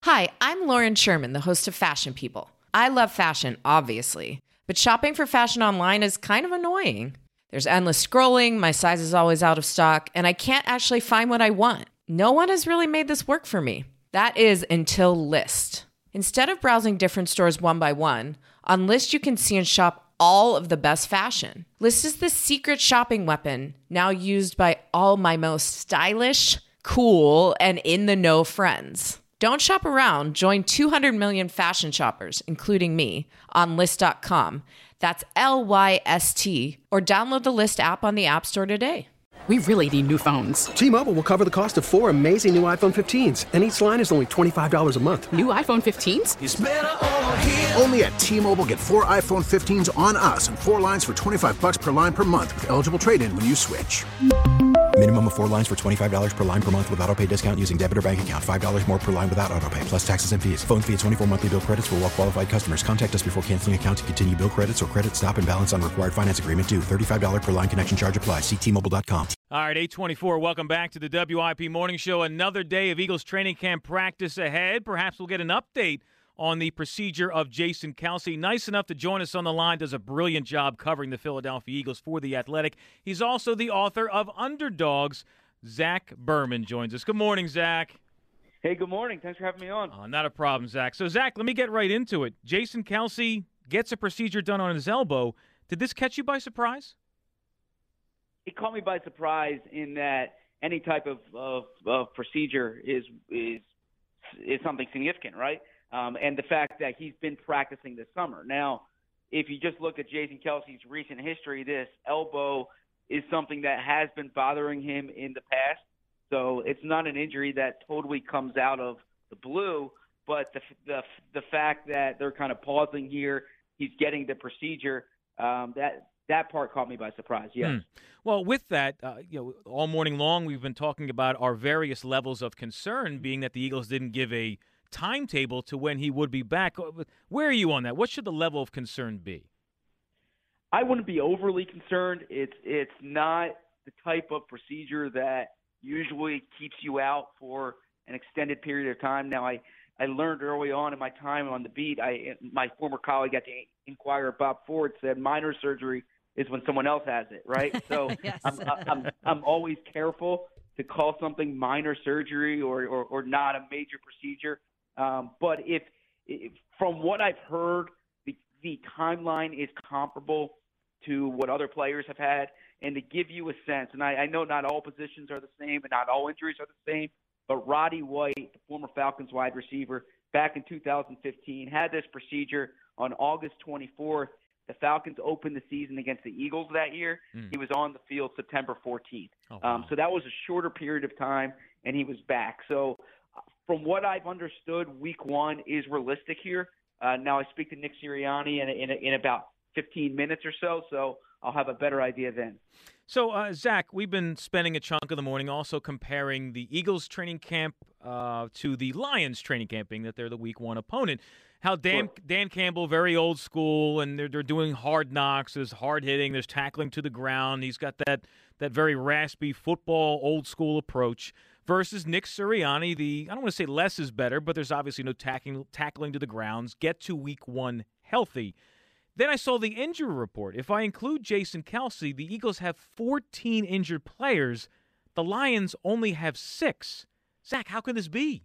Hi, I'm Lauren Sherman, the host of Fashion People. I love fashion, obviously, but shopping for fashion online is kind of annoying. There's endless scrolling, my size is always out of stock, and I can't actually find what I want. No one has really made this work for me. That is until Lyst. Instead of browsing different stores one by one, on Lyst you can see and shop all of the best fashion. Lyst is the secret shopping weapon, now used by all my most stylish, cool, and in-the-know friends. Don't shop around. Join 200 million fashion shoppers, including me, on Lyst.com. That's Lyst, or download the Lyst app on the App Store today. We really need new phones. T-Mobile will cover the cost of 4 amazing new iPhone 15s, and each line is only $25 a month. New iPhone 15s? It's better over here. Only at T-Mobile, get 4 iPhone 15s on us and 4 lines for $25 per line per month with eligible trade-in when you switch. Minimum of 4 lines for $25 per line per month with autopay discount using debit or bank account. $5 more per line without autopay, plus taxes and fees. Phone fee at 24 monthly bill credits for well-qualified customers. Contact us before canceling account to continue bill credits or credit stop and balance on required finance agreement due. $35 per line connection charge applies. See T-Mobile.com. All right, 8:24. Welcome back to the WIP Morning Show. Another day of Eagles training camp practice ahead. Perhaps we'll get an update on the procedure of Jason Kelce. Nice enough to join us on the line. Does a brilliant job covering the Philadelphia Eagles for The Athletic. He's also the author of Underdogs. Zach Berman joins us. Good morning, Zach. Hey, good morning. Thanks for having me on. Not a problem, Zach. So, Zach, let me get right into it. Jason Kelce gets a procedure done on his elbow. Did this catch you by surprise? It caught me by surprise in that any type of procedure is something significant, right? And the fact that he's been practicing this summer. Now, if you just look at Jason Kelce's recent history, this elbow is something that has been bothering him in the past. So it's not an injury that totally comes out of the blue, but the fact that they're kind of pausing here, he's getting the procedure, that part caught me by surprise, yes. Well, with that, all morning long we've been talking about our various levels of concern, being that the Eagles didn't give a timetable to when he would be back. Where are you on that? What should the level of concern be? I wouldn't be overly concerned. It's not the type of procedure that usually keeps you out for an extended period of time. Now, I learned early on in my time on the beat, my former colleague at the Inquirer, Bob Ford, said minor surgery is when someone else has it, right? So Yes. I'm always careful to call something minor surgery or not a major procedure. But if from what I've heard, the timeline is comparable to what other players have had. And to give you a sense, and I know not all positions are the same and not all injuries are the same, but Roddy White, the former Falcons wide receiver, back in 2015, had this procedure on August 24th. The Falcons opened the season against the Eagles that year. He was on the field September 14th. Oh, wow. So that was a shorter period of time, and he was back. So from what I've understood, week one is realistic here. Now I speak to Nick Sirianni in about 15 minutes or so I'll have a better idea then. So, Zach, we've been spending a chunk of the morning also comparing the Eagles training camp to the Lions training camp, being that they're the week one opponent. How Dan Campbell, very old school, and they're doing hard knocks. There's hard hitting. There's tackling to the ground. He's got that very raspy football old school approach versus Nick Sirianni. I don't want to say less is better, but there's obviously no tackling to the grounds. Get to week one healthy. Then I saw the injury report. If I include Jason Kelce, the Eagles have 14 injured players. The Lions only have 6. Zach, how can this be?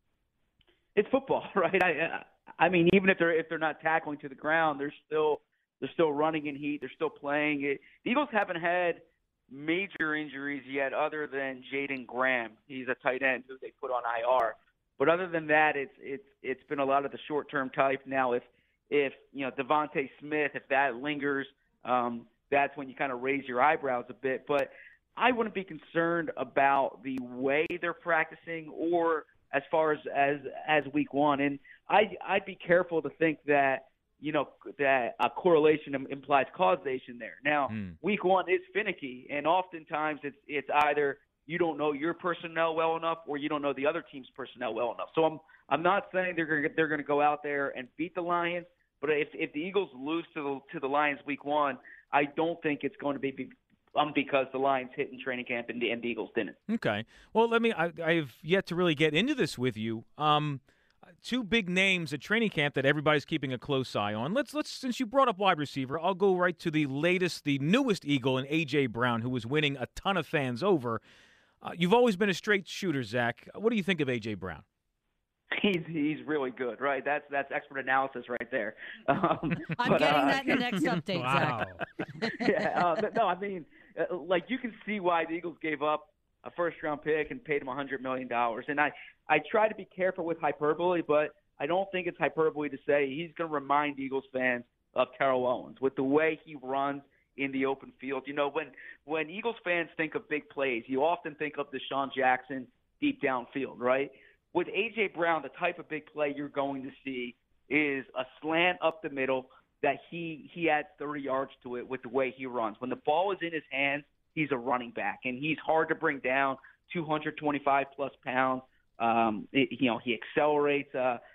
It's football, right? I mean, even if they're not tackling to the ground, they're still running in heat. They're still playing. The Eagles haven't had major injuries yet, other than Jaden Graham. He's a tight end who they put on IR. But other than that, it's been a lot of the short-term type. Now, if Devontae Smith, if that lingers, that's when you kind of raise your eyebrows a bit. But I wouldn't be concerned about the way they're practicing or as far as week one. And I'd be careful to think that that a correlation implies causation there. Now, week one is finicky, and oftentimes it's either you don't know your personnel well enough or you don't know the other team's personnel well enough. So I'm not saying they're going to go out there and beat the Lions, but if the Eagles lose to the Lions week one, I don't think it's going to be because the Lions hit in training camp and the Eagles didn't. Okay. Well, I've yet to really get into this with you. two big names at training camp that everybody's keeping a close eye on. Let's since you brought up wide receiver, I'll go right to the newest Eagle in A.J. Brown, who is winning a ton of fans over. You've always been a straight shooter, Zach. What do you think of A.J. Brown? He's really good, right? That's expert analysis right there. I'm getting that in the next update, Zach. No, I mean, like you can see why the Eagles gave up a first-round pick and paid him $100 million. And I try to be careful with hyperbole, but I don't think it's hyperbole to say he's going to remind Eagles fans of Terrell Owens with the way he runs in the open field. You know, when Eagles fans think of big plays, you often think of Deshaun Jackson deep downfield, right? With A.J. Brown, the type of big play you're going to see is a slant up the middle that he adds 30 yards to it with the way he runs. When the ball is in his hands, he's a running back, and he's hard to bring down, 225-plus pounds. He accelerates.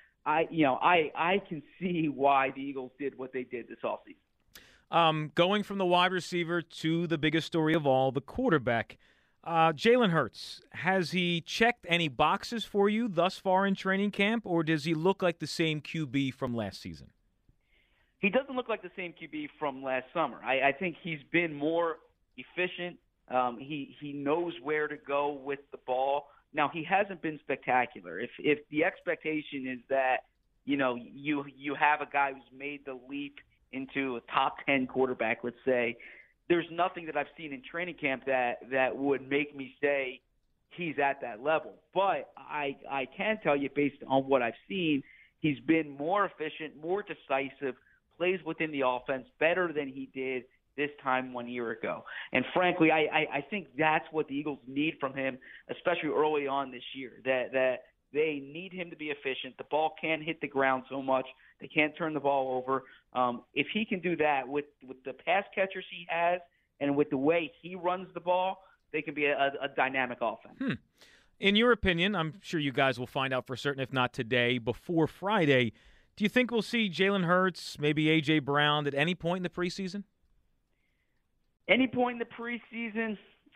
I can see why the Eagles did what they did this offseason. Going from the wide receiver to the biggest story of all, the quarterback. Jalen Hurts, has he checked any boxes for you thus far in training camp, or does he look like the same QB from last season? He doesn't look like the same QB from last summer. I think he's been more efficient. He knows where to go with the ball. Now, he hasn't been spectacular. If the expectation is that, you have a guy who's made the leap into a top 10 quarterback, let's say, there's nothing that I've seen in training camp that would make me say he's at that level. But I can tell you, based on what I've seen, he's been more efficient, more decisive, plays within the offense better than he did this time 1 year ago. And frankly, I think that's what the Eagles need from him, especially early on this year, that they need him to be efficient. The ball can't hit the ground so much. They can't turn the ball over. If he can do that with the pass catchers he has and with the way he runs the ball, they can be a dynamic offense. In your opinion, I'm sure you guys will find out for certain, if not today, before Friday, do you think we'll see Jalen Hurts, maybe A.J. Brown at any point in the preseason? Any point in the preseason,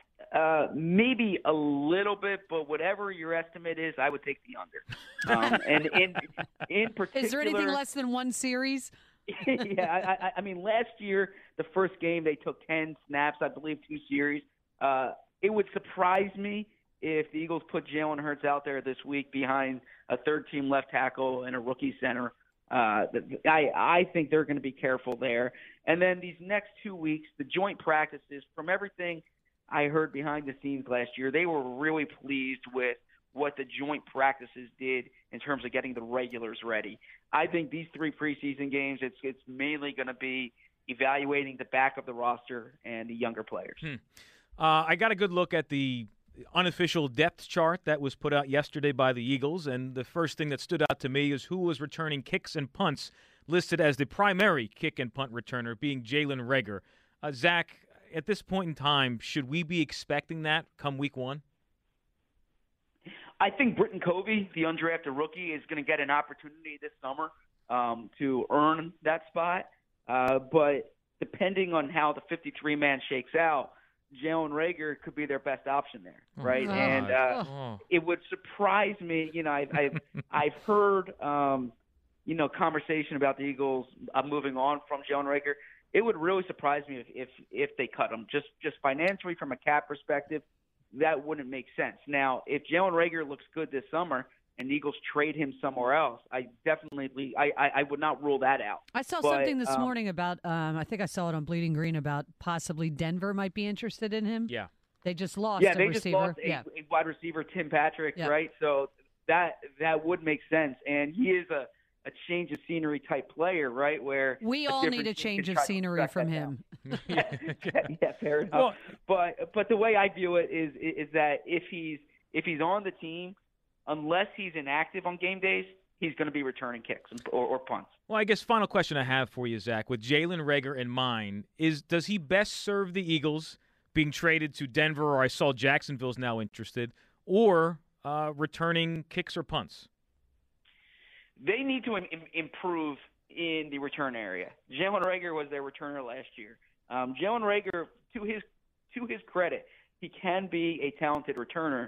maybe a little bit, but whatever your estimate is, I would take the under. And in particular, is there anything less than one series? Yeah, I mean, last year, the first game, they took 10 snaps, I believe 2 series. It would surprise me if the Eagles put Jalen Hurts out there this week behind a third-team left tackle and a rookie center. I think they're going to be careful there. And then these next 2 weeks, the joint practices, from everything I heard behind the scenes last year, they were really pleased with what the joint practices did in terms of getting the regulars ready. I think these 3 preseason games, it's mainly going to be evaluating the back of the roster and the younger players. I got a good look at the unofficial depth chart that was put out yesterday by the Eagles, and the first thing that stood out to me is who was returning kicks and punts, listed as the primary kick and punt returner being Jalen Reagor. Zach, at this point in time, should we be expecting that come week 1? I think Britton Covey, the undrafted rookie, is going to get an opportunity this summer to earn that spot. But depending on how the 53-man shakes out, Jalen Reagor could be their best option there, right? It would surprise me. I've heard conversation about the Eagles moving on from Jalen Reagor. It would really surprise me if they cut him. Just financially, from a cap perspective, that wouldn't make sense. Now, if Jalen Reagor looks good this summer and the Eagles trade him somewhere else, I would not rule that out. I saw something this morning about, I think I saw it on Bleeding Green, about possibly Denver might be interested in him. Yeah. They just lost a receiver. Just lost a wide receiver, Tim Patrick, right? So that would make sense. And he is a change of scenery type player, right? Where we all need a change of scenery from him. Yeah, fair enough. Well, but the way I view it is that if he's on the team, unless he's inactive on game days, he's going to be returning kicks or punts. Well, I guess final question I have for you, Zach, with Jalen Reagor in mind, does he best serve the Eagles being traded to Denver, or I saw Jacksonville's now interested, or returning kicks or punts? They need to improve in the return area. Jalen Reagor was their returner last year. Jalen Reagor, to his credit, he can be a talented returner,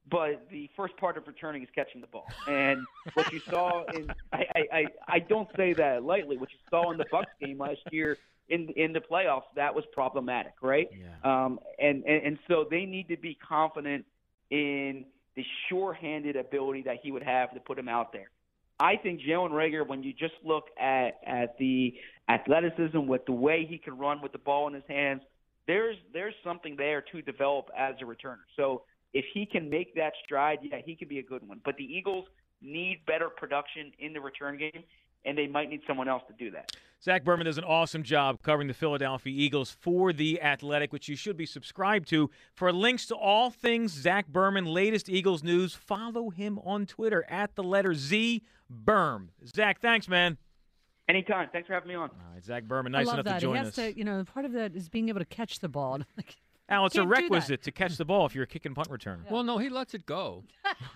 but the first part of returning is catching the ball. And what you saw I don't say that lightly, what you saw in the Bucs game last year in the playoffs, that was problematic, right? Yeah. And so they need to be confident in the sure-handed ability that he would have to put him out there. I think Jalen Reagor, when you just look at the athleticism with the way he can run with the ball in his hands, there's something there to develop as a returner. So if he can make that stride, yeah, he could be a good one. But the Eagles need better production in the return game, and they might need someone else to do that. Zach Berman does an awesome job covering the Philadelphia Eagles for The Athletic, which you should be subscribed to. For links to all things Zach Berman, latest Eagles news, follow him on Twitter at the letter Z Berm. Zach, thanks, man. Anytime. Thanks for having me on. All right, Zach Berman, nice enough that. to join he has us. To, part of that is being able to catch the ball. Al, it's a Can't do requisite to catch the ball if you're a kick and punt returner. Well, no, he lets it go.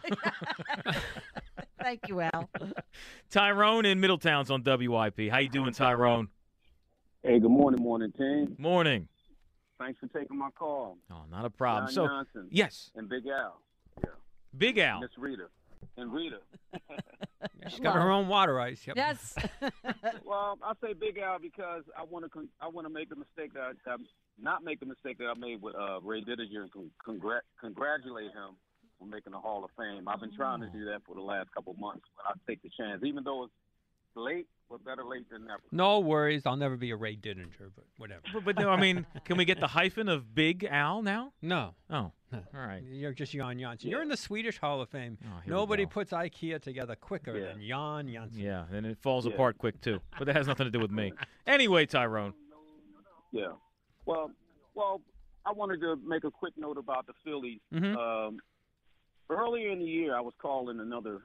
Thank you, Al. Tyrone in Middletown's on WIP. How you doing, Tyrone? Hey, good morning, team. Morning. Thanks for taking my call. Oh, not a problem. John Johnson. Yes. And Big Al. Yeah. Big Al. Miss Rita. And Rita. She's got her own water ice. Yep. Yes. Well, I say Big Al because I want to make a mistake that not make the mistake that I made with Ray Didinger and congratulate him for making the Hall of Fame. I've been trying to do that for the last couple of months, but I take the chance, even though it's late. But better late than never. No worries. I'll never be a Ray Didinger, but whatever. But no, I mean, can we get the hyphen of Big Al now? No. Oh, all right. You're just Jan Janssen. You're in the Swedish Hall of Fame. Oh, here Nobody we go. puts IKEA together quicker than Jan Janssen. Yeah, and it falls apart quick, too. But that has nothing to do with me. Anyway, Tyrone. Yeah. Well, I wanted to make a quick note about the Phillies. Mm-hmm. Earlier in the year, I was calling another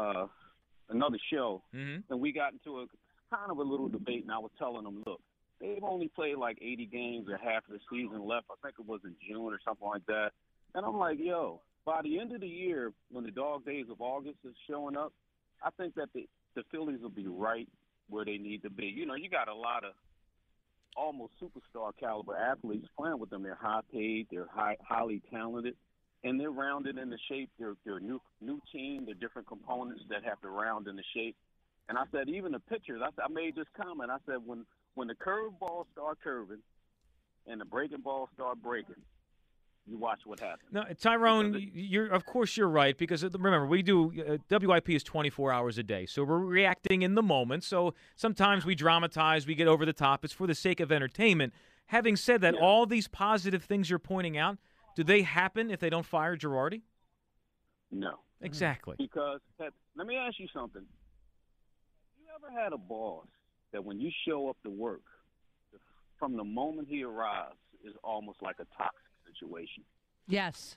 show, and we got into a kind of a little debate, and I was telling them, look, they've only played like 80 games or half of the season left. I think it was in June or something like that. And I'm like, yo, by the end of the year, when the dog days of August is showing up, I think that the Phillies will be right where they need to be. You know, you got a lot of almost superstar caliber athletes playing with them. They're high paid, they're highly talented, and they're rounded in the shape. They're a new team. They're different components that have to round in the shape. And I said, even the pitchers, I made this comment. I said, when the curve balls start curving and the breaking balls start breaking, you watch what happens. No, Tyrone, of course you're right, because remember, we do WIP is 24 hours a day, so we're reacting in the moment. So sometimes we dramatize, we get over the top. It's for the sake of entertainment. Having said that, all these positive things you're pointing out, do they happen if they don't fire Girardi? No. Exactly. Because let me ask you something. You ever had a boss that when you show up to work, from the moment he arrives, is almost like a toxic situation? Yes.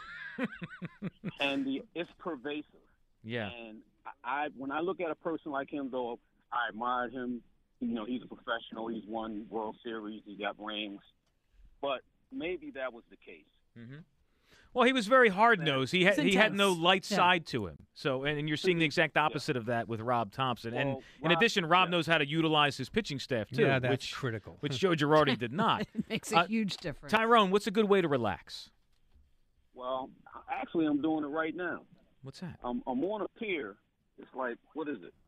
And it's pervasive. Yeah. And when I look at a person like him, though, I admire him. You know, he's a professional. He's won World Series. He got rings. But maybe that was the case. Mm-hmm. Well, he was very hard-nosed. He had no light side to him. So, and you're seeing the exact opposite of that with Rob Thompson. And in addition, Rob knows how to utilize his pitching staff too. Yeah, that's critical. Which Joe Girardi did not. It makes a huge difference. Tyrone, what's a good way to relax? Well, actually, I'm doing it right now. What's that? I'm on a pier. It's like, what is it,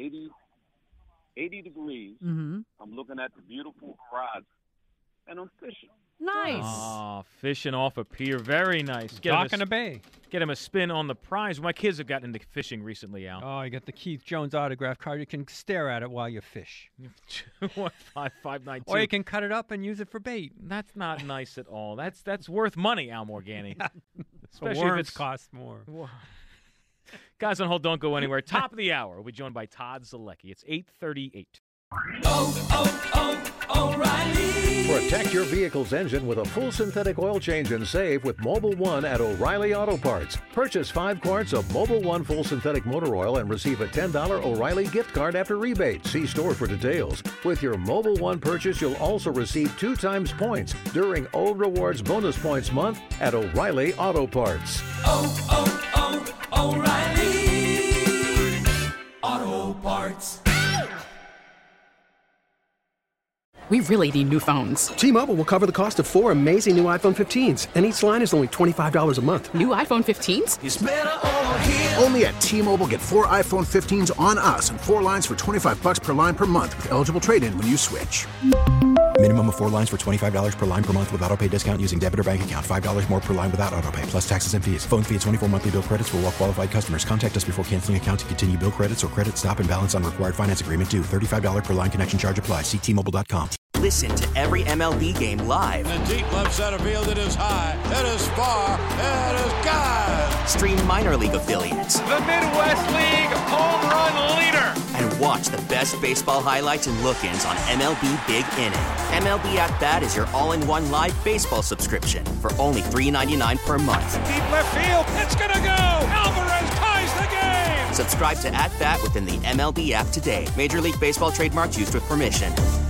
80 degrees. Mm-hmm. I'm looking at the beautiful horizon, and I'm fishing. Nice. Oh, fishing off a pier. Very nice. Dock in a bay. Get him a spin on the prize. My kids have gotten into fishing recently, Al. Oh, you got the Keith Jones autograph card. You can stare at it while you fish. 592. Or you can cut it up and use it for bait. That's not nice at all. That's worth money, Al Morgani. Especially worms if it's cost more. Guys on hold, don't go anywhere. Top of the hour. We'll be joined by Todd Zalecki. It's 8:38. O'Reilly. Protect your vehicle's engine with a full synthetic oil change and save with Mobil 1 at O'Reilly Auto Parts. Purchase 5 quarts of Mobil 1 full synthetic motor oil and receive a $10 O'Reilly gift card after rebate. See store for details. With your Mobil 1 purchase, you'll also receive 2 times points during O Rewards Bonus Points Month at O'Reilly Auto Parts. O'Reilly Auto Parts. We really need new phones. T-Mobile will cover the cost of 4 amazing new iPhone 15s, and each line is only $25 a month. New iPhone 15s? It's better over here. Only at T-Mobile, get 4 iPhone 15s on us and 4 lines for $25 per line per month with eligible trade-in when you switch. Minimum of 4 lines for $25 per line per month with autopay discount using debit or bank account. $5 more per line without autopay, plus taxes and fees. Phone fee at 24 monthly bill credits for well-qualified customers. Contact us before canceling account to continue bill credits or credit stop and balance on required finance agreement due. $35 per line connection charge applies. See T-Mobile.com. Listen to every MLB game live. In the deep left center field, it is high, it is far, it is gone. Stream minor league affiliates. The Midwest League home run leader. And watch the best baseball highlights and look-ins on MLB Big Inning. MLB At Bat is your all-in-one live baseball subscription for only $3.99 per month. Deep left field, it's gonna go. Alvarez ties the game. Subscribe to At Bat within the MLB app today. Major League Baseball trademarks used with permission.